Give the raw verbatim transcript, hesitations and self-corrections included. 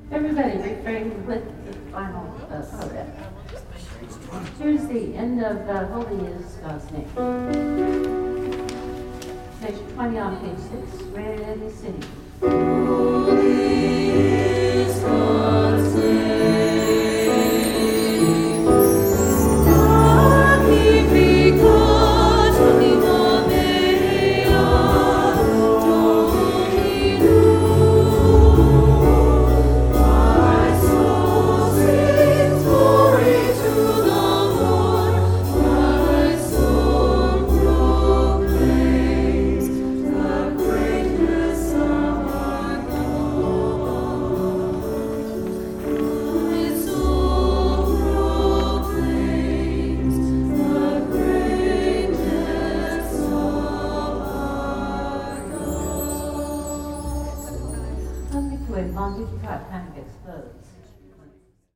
Everybody refrain with the final uh, coda. Here's the end of uh, Holy is God's name. Page twenty on page six. Ready, sing. Holy is God's name. Magnificat anima mea, Domino. My soul sings glory to the Lord. My soul proclaims the greatness of our God. My soul proclaims the greatness of our God. Come to a bondage trap kind of explodes.